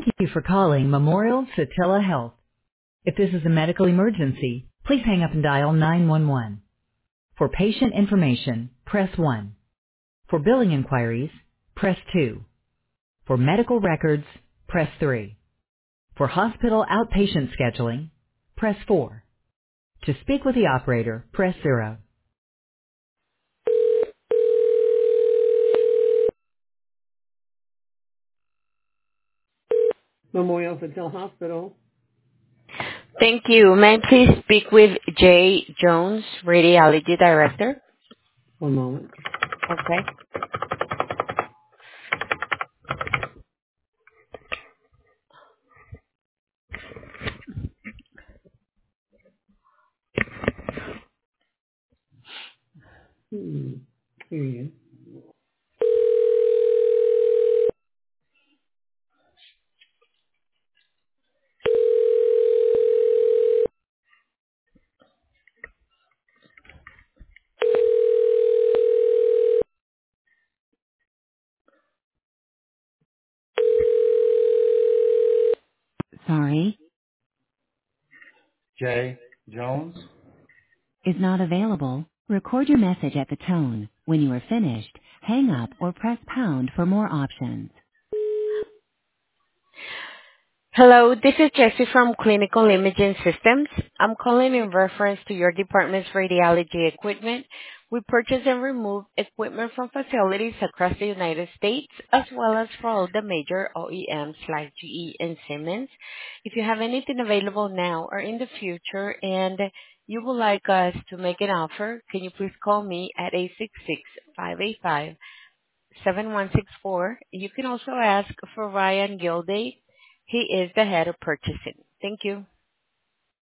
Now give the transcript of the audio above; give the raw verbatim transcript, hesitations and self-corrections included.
you for calling Memorial Satilla Health. If this is a medical emergency, please hang up and dial nine one one. For patient information, press one. For billing inquiries, press two. For medical records, press three. For hospital outpatient scheduling, press four. To speak with the operator, press zero. Memorial Satilla Hospital. Thank you. May I please speak with Jay Jones, Radiology Director? One moment. Okay. Hmm. Here he is. Sorry, Jay Jones. is not available. Record your message at the tone. When you are finished, hang up or press pound for more options. Hello, this is Jessie from Clinical Imaging Systems. I'm calling in reference to your department's radiology equipment. We purchase and remove equipment from facilities across the United States, as well as for all the major O E Ms like G E and Siemens. If you have anything available now or in the future and you would like us to make an offer, can you please call me at eight six six, five eight five, seven one six four. You can also ask for Ryan Gilday. He is the head of purchasing. Thank you.